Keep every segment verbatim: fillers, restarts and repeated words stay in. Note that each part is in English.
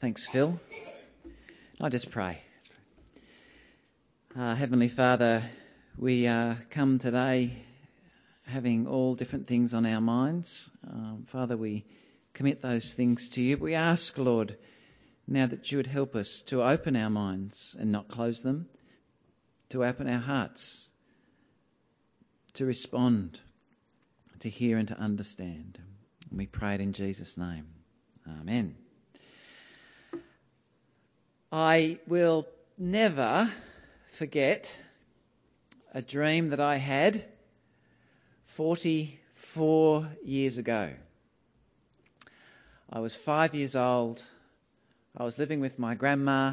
Thanks, Phil. I'll just pray. Uh, Heavenly Father, we uh, come today having all different things on our minds. Um, Father, we commit those things to you. We ask, Lord, now that you would help us to open our minds and not close them, to open our hearts, to respond, to hear and to understand. And we pray it in Jesus' name. Amen. I will never forget a dream that I had forty-four years ago. I was five years old. I was living with my grandma.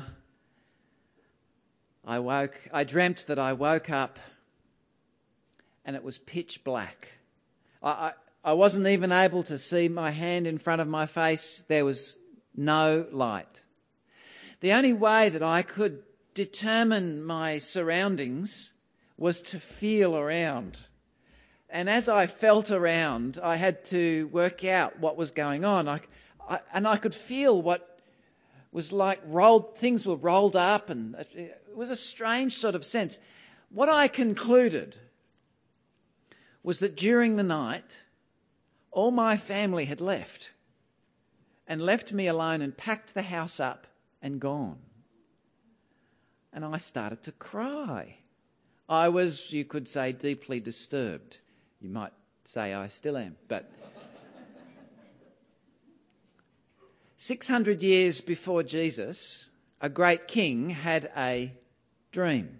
I woke, I dreamt that I woke up and it was pitch black. I, I, I wasn't even able to see my hand in front of my face. There was no light. The only way that I could determine my surroundings was to feel around. And as I felt around, I had to work out what was going on. I, I, and I could feel what was like rolled, things were rolled up, and it was a strange sort of sense. What I concluded was that during the night, all my family had left and left me alone and packed the house up and gone. And I started to cry. I was, you could say, deeply disturbed. You might say I still am, but six hundred years before Jesus, a great king had a dream.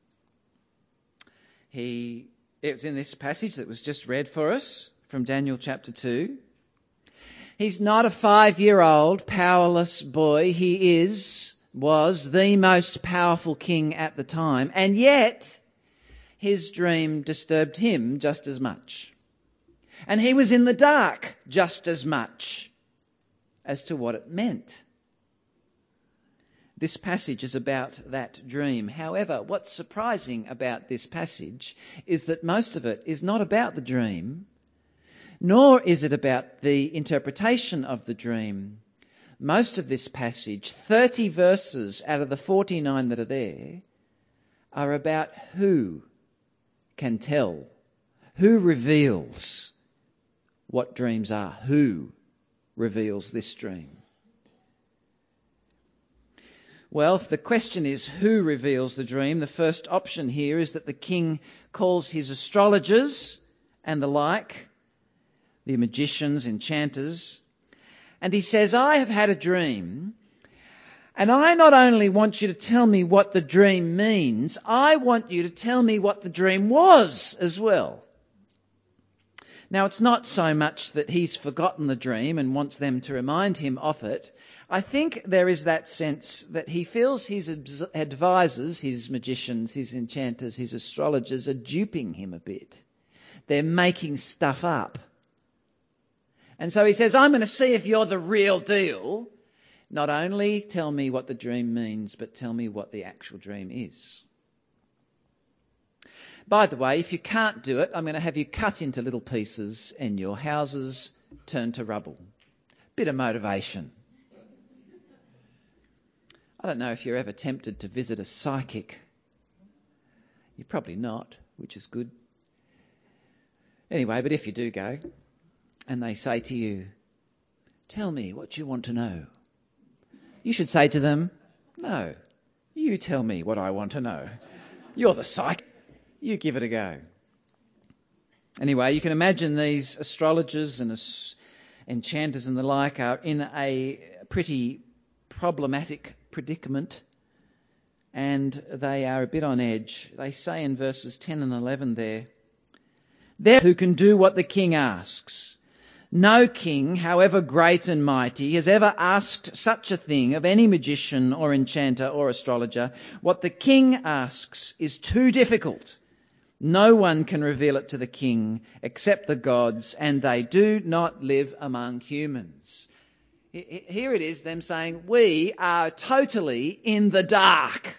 He, it was in this passage that was just read for us from Daniel chapter two. He's not a five-year-old powerless boy. He is, was the most powerful king at the time. And yet, his dream disturbed him just as much. And he was in the dark just as much as to what it meant. This passage is about that dream. However, what's surprising about this passage is that most of it is not about the dream, nor is it about the interpretation of the dream. Most of this passage, thirty verses out of the forty-nine that are there, are about who can tell, who reveals what dreams are, who reveals this dream. Well, if the question is who reveals the dream, the first option here is that the king calls his astrologers and the like, the magicians, enchanters, and he says, I have had a dream, and I not only want you to tell me what the dream means, I want you to tell me what the dream was as well. Now, it's not so much that he's forgotten the dream and wants them to remind him of it. I think there is that sense that he feels his advisors, his magicians, his enchanters, his astrologers are duping him a bit. They're making stuff up. And so he says, I'm going to see if you're the real deal. Not only tell me what the dream means, but tell me what the actual dream is. By the way, if you can't do it, I'm going to have you cut into little pieces and your houses turn to rubble. Bit of motivation. I don't know if you're ever tempted to visit a psychic. You're probably not, which is good. Anyway, but if you do go, and they say to you, tell me what you want to know, you should say to them, no, you tell me what I want to know. You're the psychic. You give it a go. Anyway, you can imagine these astrologers and enchanters and the like are in a pretty problematic predicament, and they are a bit on edge. They say in verses ten and eleven there, there who can do what the king asks. No king, however great and mighty, has ever asked such a thing of any magician or enchanter or astrologer. What the king asks is too difficult. No one can reveal it to the king except the gods, and they do not live among humans. Here it is, them saying, we are totally in the dark.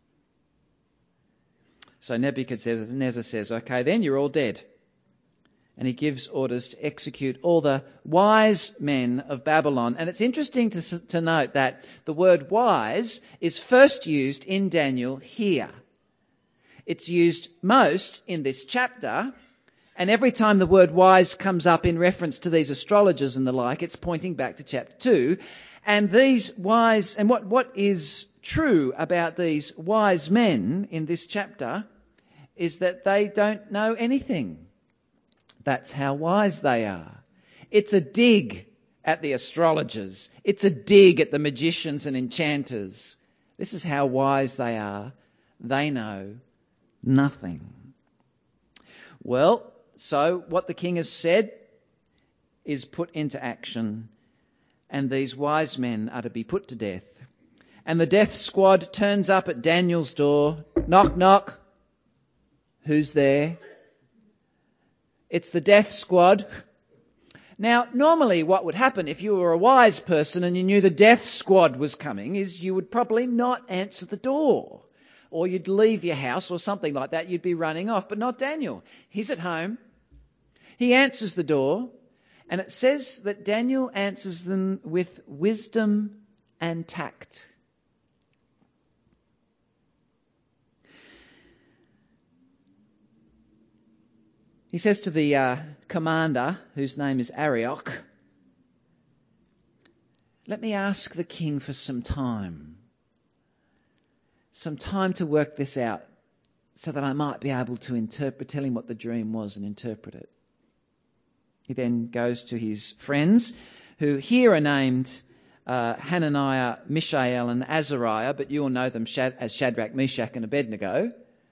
So Nebuchadnezzar says, okay, then you're all dead. And he gives orders to execute all the wise men of Babylon. And it's interesting to, to note that the word wise is first used in Daniel here. It's used most in this chapter. And every time the word wise comes up in reference to these astrologers and the like, it's pointing back to chapter two. And these wise, and what, what is true about these wise men in this chapter is that they don't know anything. That's how wise they are. It's a dig at the astrologers. It's a dig at the magicians and enchanters. This is how wise they are. They know nothing. Well, so what the king has said is put into action, and these wise men are to be put to death. And the death squad turns up at Daniel's door. Knock, knock. Who's there? It's the death squad. Now, normally what would happen if you were a wise person and you knew the death squad was coming is you would probably not answer the door. Or you'd leave your house or something like that. You'd be running off. But not Daniel. He's at home. He answers the door. And it says that Daniel answers them with wisdom and tact. He says to the uh, commander, whose name is Arioch, let me ask the king for some time. Some time to work this out so that I might be able to interpret, tell him what the dream was and interpret it. He then goes to his friends, who here are named uh, Hananiah, Mishael and Azariah, but you all know them as Shadrach, Meshach and Abednego.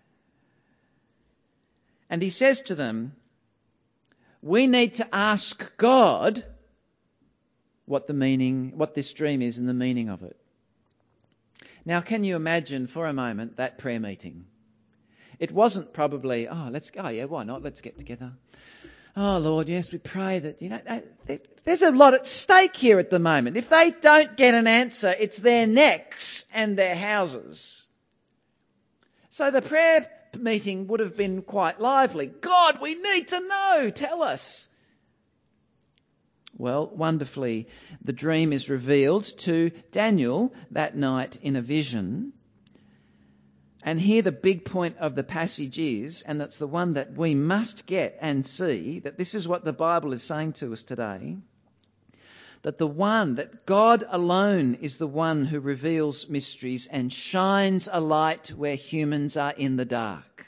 And he says to them, we need to ask God what the meaning, what this dream is and the meaning of it. Now, can you imagine for a moment that prayer meeting? It wasn't probably, oh, let's go, oh, yeah, why not? Let's get together. Oh, Lord, yes, we pray that, you know, there's a lot at stake here at the moment. If they don't get an answer, it's their necks and their houses. So the prayer meeting would have been quite lively. God, we need to know. Tell us. Well, wonderfully, the dream is revealed to Daniel that night in a vision. And here the big point of the passage is, and that's the one that we must get and see, that this is what the Bible is saying to us today, that the one, that God alone is the one who reveals mysteries and shines a light where humans are in the dark.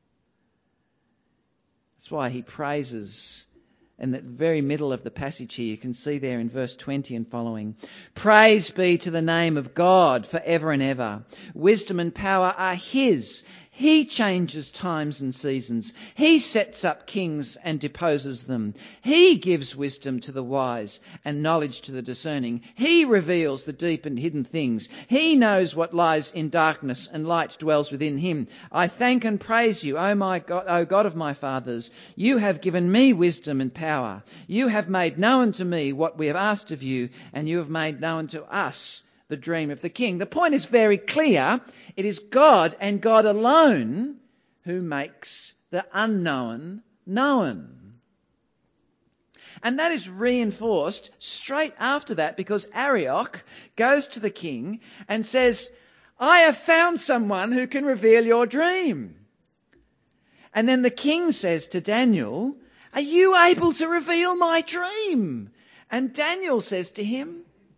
That's why he praises, in the very middle of the passage here, you can see there in verse twenty and following, praise be to the name of God forever and ever. Wisdom and power are his. He changes times and seasons. He sets up kings and deposes them. He gives wisdom to the wise and knowledge to the discerning. He reveals the deep and hidden things. He knows what lies in darkness, and light dwells within him. I thank and praise you, O my God, O God of my fathers. You have given me wisdom and power. You have made known to me what we have asked of you, and you have made known to us the dream of the king. The point is very clear. It is God and God alone who makes the unknown known. And that is reinforced straight after that, because Arioch goes to the king and says, I have found someone who can reveal your dream. And then the king says to Daniel, are you able to reveal my dream? And Daniel says to him,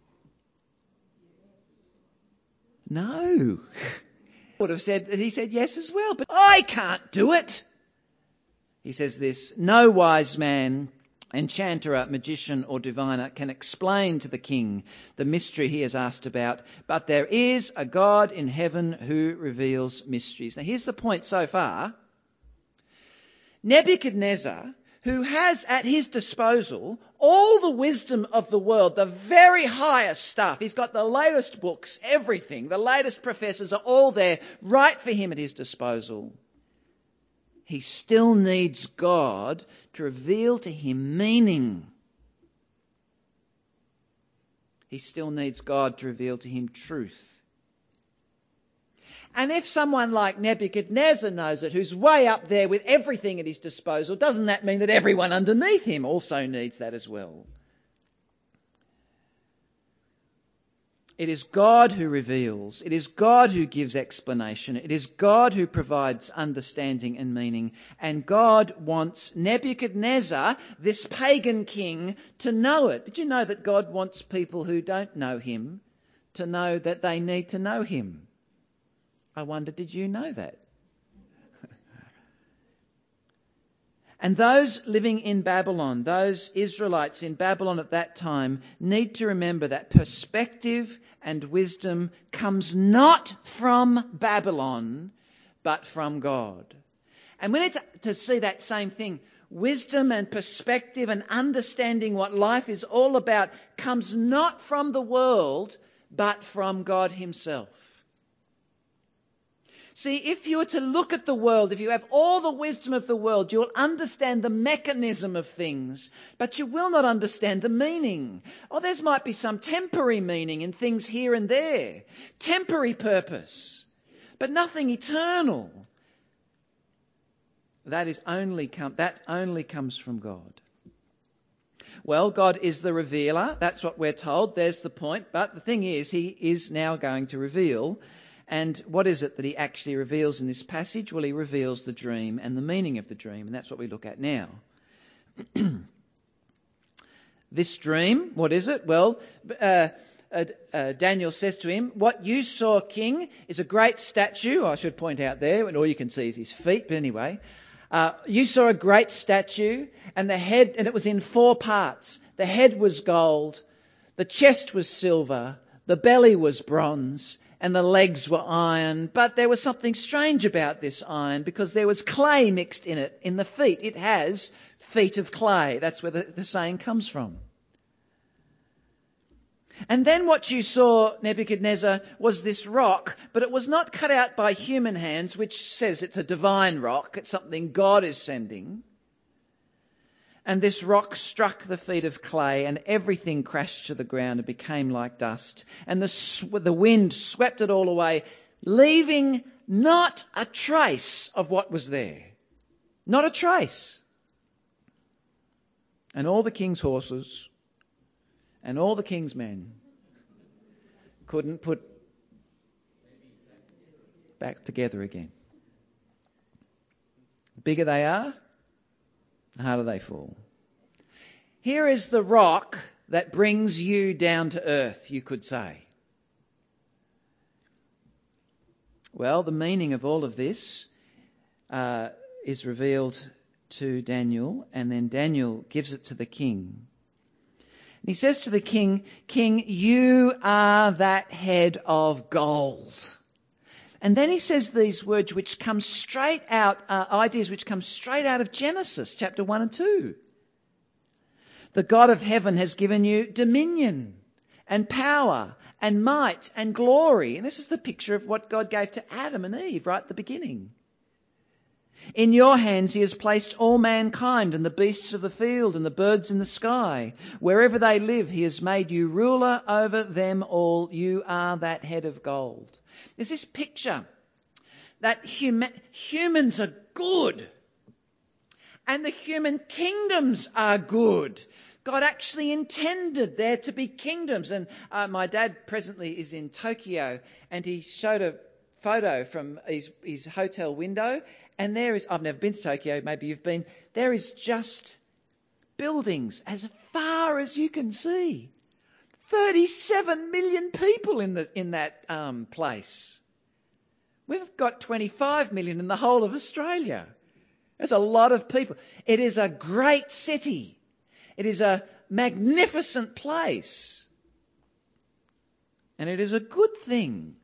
no. Would have said that he said yes as well, but I can't do it. He says this, no wise man, enchanter, magician or diviner can explain to the king the mystery he has asked about, but there is a God in heaven who reveals mysteries. Now here's the point so far. Nebuchadnezzar, who has at his disposal all the wisdom of the world, the very highest stuff. He's got the latest books, everything. The latest professors are all there, right for him at his disposal. He still needs God to reveal to him meaning. He still needs God to reveal to him truth. And if someone like Nebuchadnezzar knows it, who's way up there with everything at his disposal, doesn't that mean that everyone underneath him also needs that as well? It is God who reveals. It is God who gives explanation. It is God who provides understanding and meaning. And God wants Nebuchadnezzar, this pagan king, to know it. Did you know that God wants people who don't know him to know that they need to know him? I wonder, did you know that? And those living in Babylon, those Israelites in Babylon at that time, need to remember that perspective and wisdom comes not from Babylon, but from God. And we need to, to see that same thing. Wisdom and perspective and understanding what life is all about comes not from the world, but from God himself. See, if you were to look at the world, if you have all the wisdom of the world, you'll understand the mechanism of things, but you will not understand the meaning. Or there might be some temporary meaning in things here and there, temporary purpose, but nothing eternal. That is only come, that only comes from God. Well, God is the revealer. That's what we're told. There's the point. But the thing is, he is now going to reveal. And what is it that he actually reveals in this passage? Well, he reveals the dream and the meaning of the dream, and that's what we look at now. This dream, what is it? Well, uh, uh, uh, Daniel says to him, "What you saw, King, is a great statue." I should point out there, and all you can see is his feet, but anyway. Uh, you saw a great statue, and the head, and it was in four parts. The head was gold, the chest was silver, the belly was bronze, and the legs were iron. But there was something strange about this iron, because there was clay mixed in it, in the feet. It has feet of clay. That's where the, the saying comes from. And then what you saw, Nebuchadnezzar, was this rock, but it was not cut out by human hands, which says it's a divine rock. It's something God is sending. And this rock struck the feet of clay, and everything crashed to the ground and became like dust. And the, sw- the wind swept it all away, leaving not a trace of what was there. Not a trace. And all the king's horses and all the king's men couldn't put back together again. The bigger they are, the harder they fall. Here is the rock that brings you down to earth, you could say. Well, the meaning of all of this uh, is revealed to Daniel, and then Daniel gives it to the king. And he says to the king, "King, you are that head of gold." And then he says these words which come straight out, uh, ideas which come straight out of Genesis chapter one and two. "The God of heaven has given you dominion and power and might and glory." And this is the picture of what God gave to Adam and Eve right at the beginning. "In your hands he has placed all mankind and the beasts of the field and the birds in the sky. Wherever they live, he has made you ruler over them all. You are that head of gold." There's this picture that huma- humans are good and the human kingdoms are good. God actually intended there to be kingdoms. And uh, my dad presently is in Tokyo, and he showed a photo from his, his hotel window. And there is, I've never been to Tokyo, maybe you've been, there is just buildings as far as you can see. thirty-seven million people in the in that um, place. We've got twenty-five million in the whole of Australia. There's a lot of people. It is a great city. It is a magnificent place. And it is a good thing.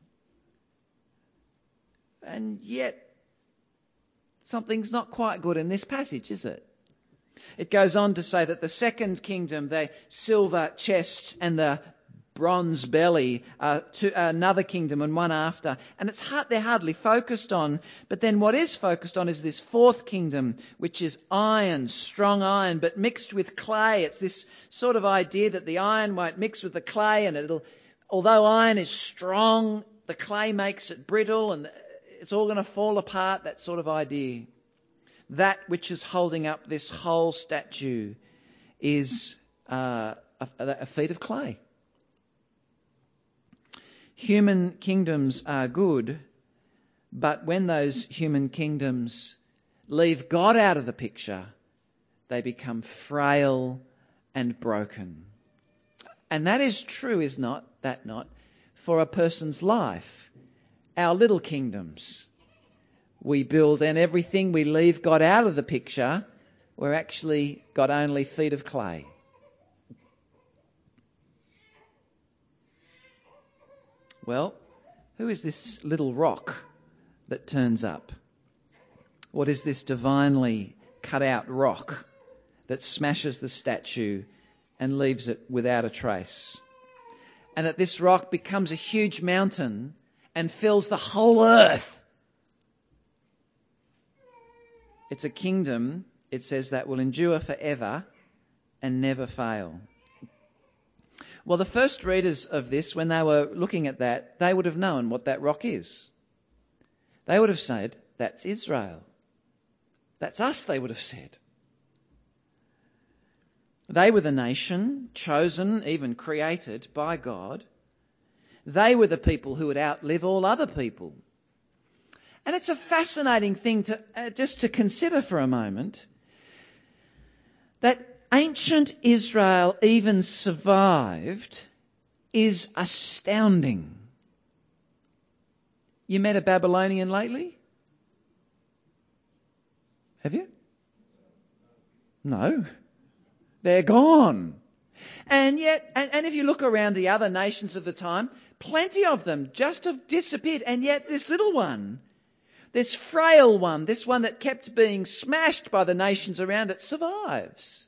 And yet, something's not quite good in this passage, is it? It goes on to say that the second kingdom, the silver chest and the bronze belly, uh, to another kingdom and one after. And it's hard, they're hardly focused on. But then what is focused on is this fourth kingdom, which is iron, strong iron, but mixed with clay. It's this sort of idea that the iron won't mix with the clay, and it'll, although iron is strong, the clay makes it brittle and it's all going to fall apart, that sort of idea. That which is holding up this whole statue is uh, a, a feet of clay. Human kingdoms are good, but when those human kingdoms leave God out of the picture, they become frail and broken. And that is true, is not that not, for a person's life. Our little kingdoms we build, and everything we leave God out of the picture, we're actually got only feet of clay. Well, who is this little rock that turns up? What is this divinely cut out rock that smashes the statue and leaves it without a trace? And that this rock becomes a huge mountain and fills the whole earth. It's a kingdom, it says, that will endure forever and never fail. Well, the first readers of this, when they were looking at that, they would have known what that rock is. They would have said, that's Israel. That's us, they would have said. They were the nation, chosen, even created by God. They were the people who would outlive all other people. And it's a fascinating thing to uh, just to consider for a moment, that ancient Israel even survived is astounding. You met a Babylonian lately? Have you? No. They're gone. And yet, and, and if you look around the other nations of the time, plenty of them just have disappeared. And yet this little one, this frail one, this one that kept being smashed by the nations around it, survives.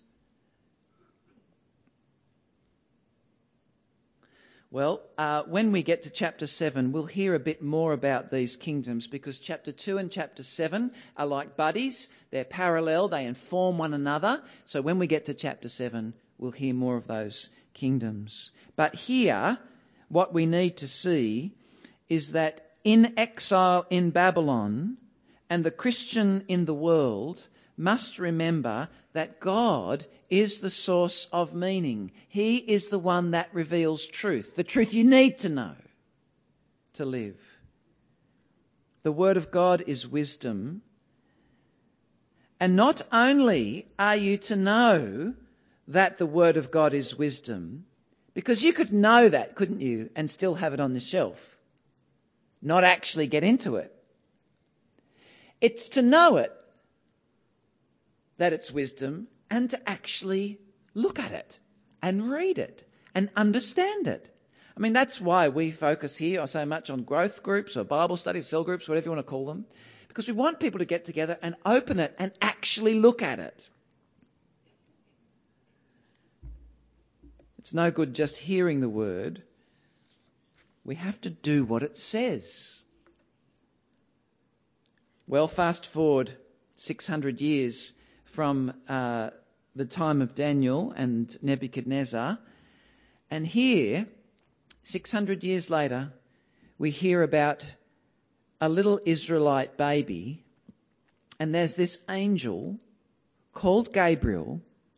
Well, uh, when we get to chapter seven, we'll hear a bit more about these kingdoms, because chapter two and chapter seven are like buddies. They're parallel. They inform one another. So when we get to chapter seven, we'll hear more of those kingdoms. But here, what we need to see is that in exile in Babylon, and the Christian in the world must remember that God is the source of meaning. He is the one that reveals truth, the truth you need to know to live. The Word of God is wisdom. And not only are you to know that the Word of God is wisdom, because you could know that, couldn't you, and still have it on the shelf, not actually get into it. It's to know it, that it's wisdom, and to actually look at it and read it and understand it. I mean, that's why we focus here so much on growth groups or Bible studies, cell groups, whatever you want to call them, because we want people to get together and open it and actually look at it. It's no good just hearing the word. We have to do what it says. Well, fast forward six hundred years from uh, the time of Daniel and Nebuchadnezzar. And here, six hundred years later, we hear about a little Israelite baby. And there's this angel called Gabriel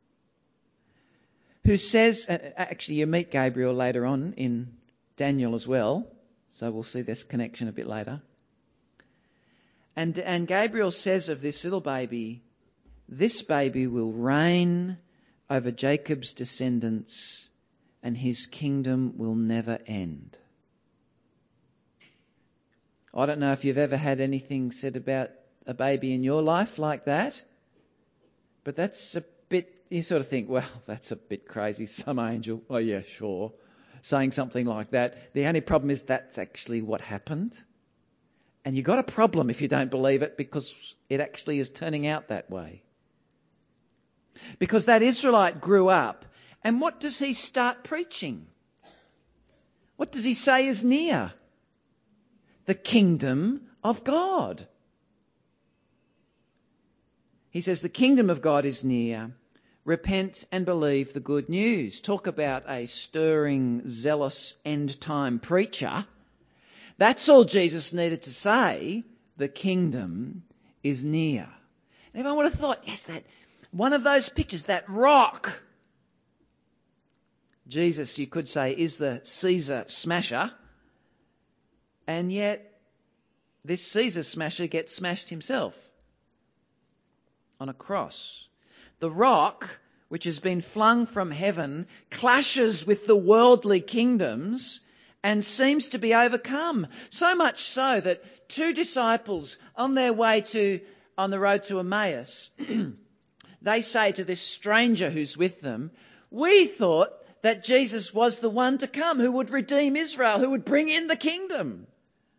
who says, actually you meet Gabriel later on in Daniel as well, so we'll see this connection a bit later. And, and Gabriel says of this little baby, this baby will reign over Jacob's descendants and his kingdom will never end. I don't know if you've ever had anything said about a baby in your life like that, but that's a bit, you sort of think, well, that's a bit crazy. Some angel, oh yeah, sure, saying something like that. The only problem is that's actually what happened. And you've got a problem if you don't believe it, because it actually is turning out that way. Because that Israelite grew up, and what does he start preaching? What does he say is near? The kingdom of God. He says the kingdom of God is near. Repent and believe the good news. Talk about a stirring, zealous, end-time preacher. That's all Jesus needed to say. The kingdom is near. And everyone would have thought, yes, that one of those pictures, that rock. Jesus, you could say, is the Caesar smasher. And yet, this Caesar smasher gets smashed himself on a cross. The rock, which has been flung from heaven, clashes with the worldly kingdoms and seems to be overcome. So much so that two disciples on their way to, on the road to Emmaus, they say to this stranger who's with them, we thought that Jesus was the one to come who would redeem Israel, who would bring in the kingdom.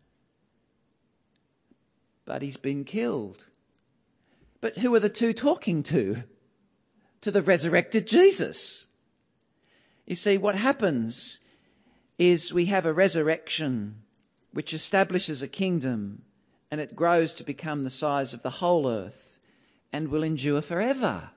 But he's been killed. But who are the two talking to? To the resurrected Jesus. You see, what happens is we have a resurrection which establishes a kingdom, and it grows to become the size of the whole earth and will endure forever.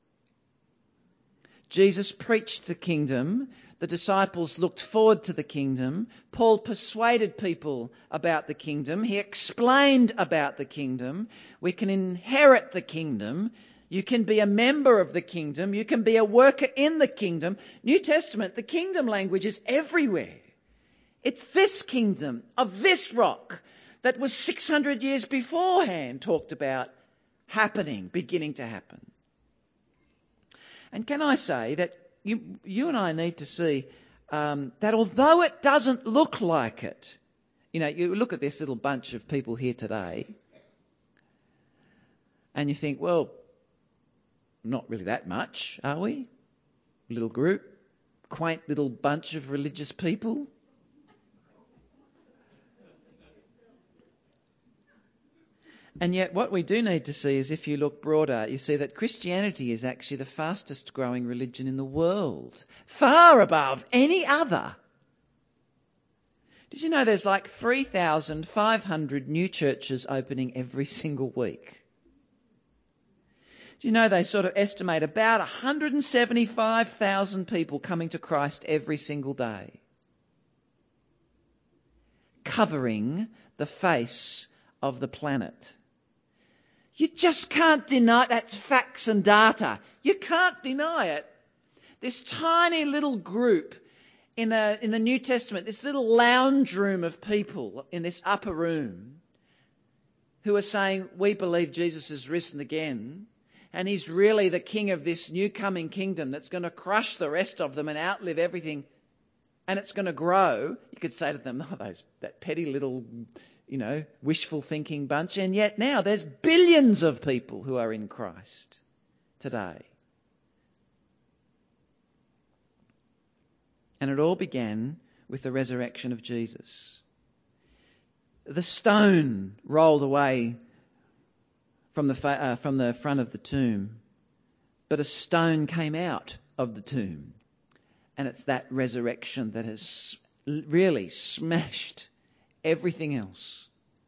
Jesus preached the kingdom. The disciples looked forward to the kingdom. Paul persuaded people about the kingdom. He explained about the kingdom. We can inherit the kingdom. You can be a member of the kingdom. You can be a worker in the kingdom. New Testament, the kingdom language is everywhere. It's this kingdom of this rock that was six hundred years beforehand talked about happening, beginning to happen. And can I say that you, you and I need to see um, that although it doesn't look like it, you know, you look at this little bunch of people here today and you think, well, not really that much, are we? Little group, quaint little bunch of religious people. And yet what we do need to see is, if you look broader, you see that Christianity is actually the fastest growing religion in the world, far above any other. Did you know there's like three thousand five hundred new churches opening every single week? Do you know they sort of estimate about one hundred seventy-five thousand people coming to Christ every single day, covering the face of the planet? You just can't deny, that's facts and data. You can't deny it. This tiny little group in a, in the New Testament, this little lounge room of people in this upper room who are saying, we believe Jesus has risen again and he's really the king of this new coming kingdom that's going to crush the rest of them and outlive everything, and it's going to grow. You could say to them, oh, those, that petty little, you know, wishful thinking bunch. And yet now there's billions of people who are in Christ today. And it all began with the resurrection of Jesus. The stone rolled away from the, uh, from the front of the tomb, but a stone came out of the tomb. And it's that resurrection that has really smashed everything else.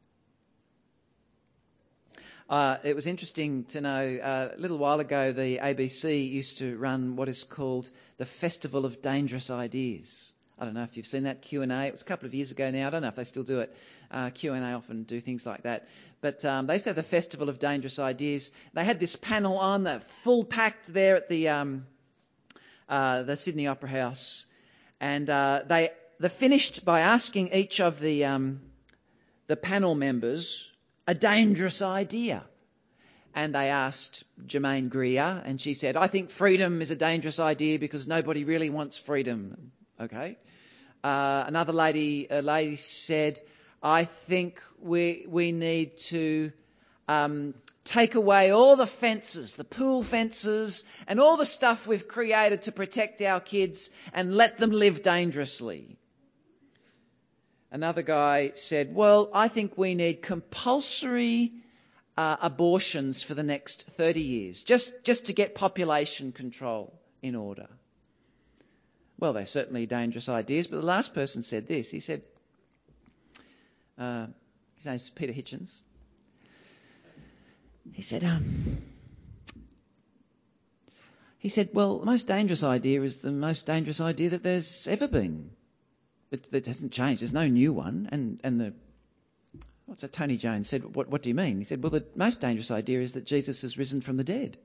Uh, it was interesting to know, uh, a little while ago, the A B C used to run what is called the Festival of Dangerous Ideas. I don't know if you've seen that Q and A. It was a couple of years ago now. I don't know if they still do it. Uh, Q and A often do things like that. But um, they used to have the Festival of Dangerous Ideas. They had this panel on, the full packed there at the um, uh, the Sydney Opera House, and uh, they they finished by asking each of the um, the panel members a dangerous idea. And they asked Germaine Greer, and she said, I think freedom is a dangerous idea because nobody really wants freedom. Okay. Uh, another lady, a lady said, I think we we need to um, take away all the fences, the pool fences, and all the stuff we've created to protect our kids and let them live dangerously. Another guy said, well, I think we need compulsory uh, abortions for the next thirty years, just, just to get population control in order. Well, they're certainly dangerous ideas, but the last person said this. He said, uh, his name's Peter Hitchens. He said, um, he said, well, the most dangerous idea is the most dangerous idea that there's ever been. It, it hasn't changed. There's no new one. And and the what's that? Tony Jones said, what what do you mean? He said, well, the most dangerous idea is that Jesus has risen from the dead.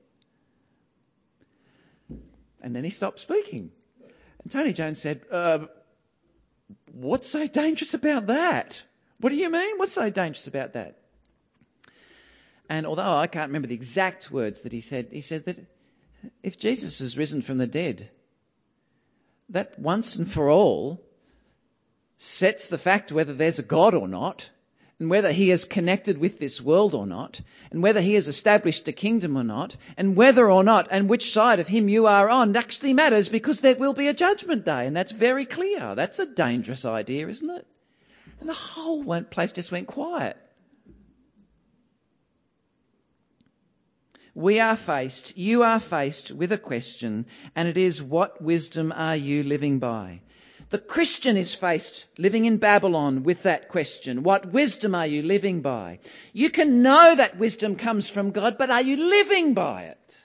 And then he stopped speaking. And Tony Jones said, uh, what's so dangerous about that? What do you mean? What's so dangerous about that? And although I can't remember the exact words that he said, he said that if Jesus has risen from the dead, that once and for all sets the fact whether there's a God or not, and whether he is connected with this world or not, and whether he has established a kingdom or not, and whether or not and which side of him you are on actually matters, because there will be a judgment day, and that's very clear. That's a dangerous idea, isn't it? And the whole place just went quiet. We are faced, you are faced with a question, and it is, what wisdom are you living by? The Christian is faced, living in Babylon, with that question. What wisdom are you living by? You can know that wisdom comes from God, but are you living by it?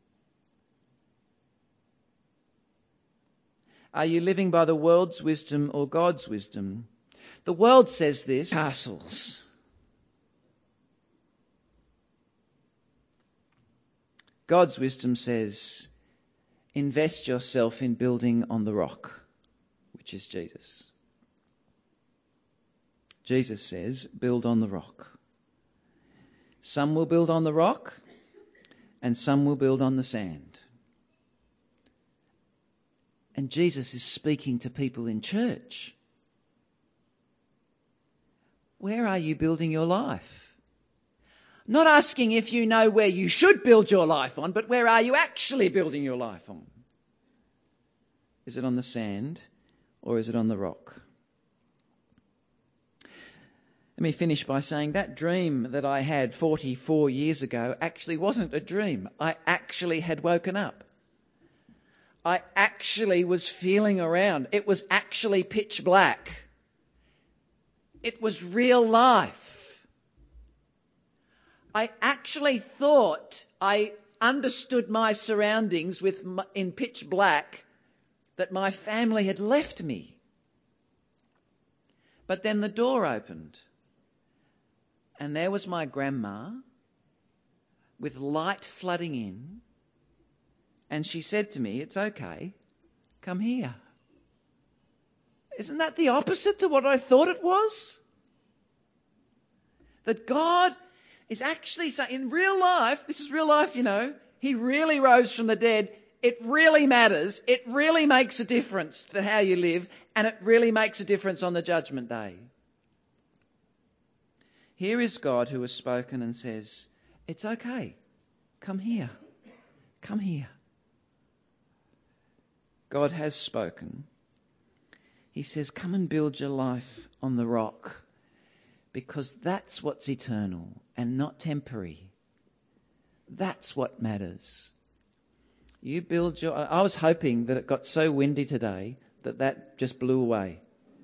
Are you living by the world's wisdom or God's wisdom? The world says this, castles. God's wisdom says, invest yourself in building on the rock, which is Jesus. Jesus says, build on the rock. Some will build on the rock, and some will build on the sand. And Jesus is speaking to people in church. Where are you building your life? Not asking if you know where you should build your life on, but where are you actually building your life on? Is it on the sand or is it on the rock? Let me finish by saying that dream that I had forty-four years ago actually wasn't a dream. I actually had woken up. I actually was feeling around. It was actually pitch black. It was real life. I actually thought I understood my surroundings with my, in pitch black, that my family had left me. But then the door opened, and there was my grandma with light flooding in, and she said to me, it's okay, come here. Isn't that the opposite to what I thought it was? That God is actually saying, in real life, this is real life, you know, he really rose from the dead. It really matters. It really makes a difference to how you live, and it really makes a difference on the judgment day. Here is God who has spoken and says, it's okay. Come here. Come here. God has spoken. He says, come and build your life on the rock, because that's what's eternal and not temporary. That's what matters. You build your... I was hoping that it got so windy today that that just blew away.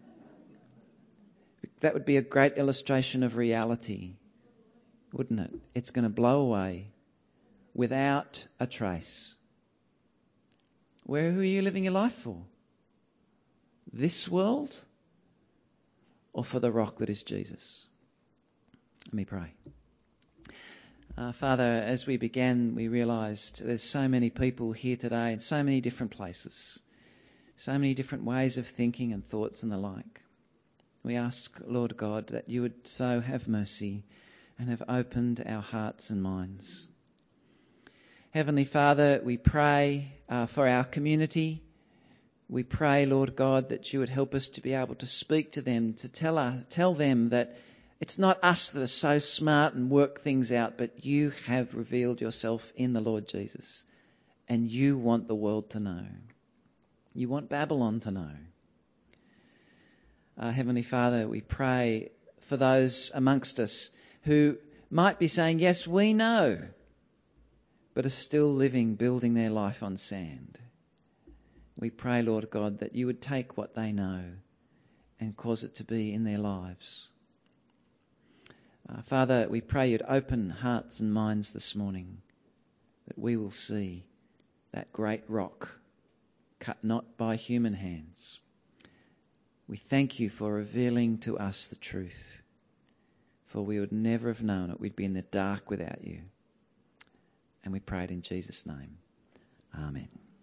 That would be a great illustration of reality, wouldn't it? It's going to blow away without a trace. Where who are you living your life for? This world or for the rock that is Jesus? Let me pray. Uh, Father, as we began, we realised there's so many people here today in so many different places, so many different ways of thinking and thoughts and the like. We ask, Lord God, that you would so have mercy and have opened our hearts and minds. Heavenly Father, we pray uh, for our community. We pray, Lord God, that you would help us to be able to speak to them, to tell us, tell them that it's not us that are so smart and work things out, but you have revealed yourself in the Lord Jesus. And you want the world to know. You want Babylon to know. Uh, Heavenly Father, we pray for those amongst us who might be saying, yes, we know, but are still living, building their life on sand. We pray, Lord God, that you would take what they know and cause it to be in their lives. Uh, Father, we pray you'd open hearts and minds this morning, that we will see that great rock cut not by human hands, We thank you for revealing to us the truth, for we would never have known it. We'd be in the dark without you. And we pray it in Jesus' name. Amen.